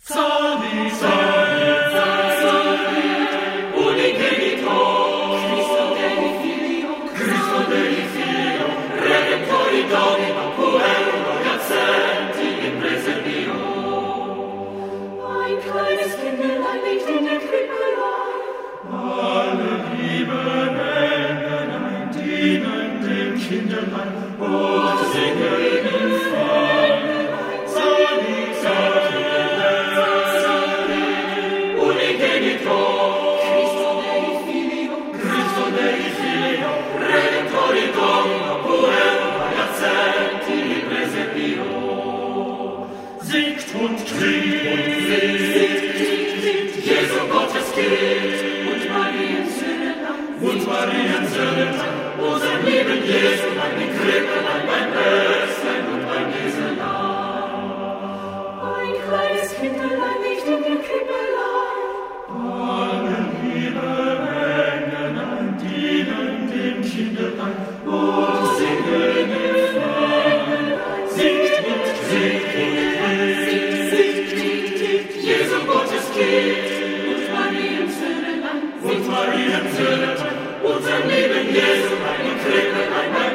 Salvi, salvi, salvi, unigenitor, Christo Dei Filio, Redemptori Domino, puerum jacenti in preservio. Ein kleines Kindlein liegt in der Krippe lag. Alle lieben Engel dienen dem Kinderlein und singen ihnen fein. Salvi, salvi, salvi, unigenitor, Christo Dei Filio, Redemptori Domino, puerum jacenti in preservio. Singt und klingt, Jesu Gottes Kind, und Mariens Sonnenland, unser lieben Jesu, ein Krippelein, ein Böslein und ein Jesulein. Ein kleines Kindlein liegt in der Krippe lag. Alle lieben Engel dienen dem Kinderlein und singen ihm fein. Singt und singt, Jesu Gottes Kind, und Mariens Sonnenland, unser lieben Jesu, ein Krippelein,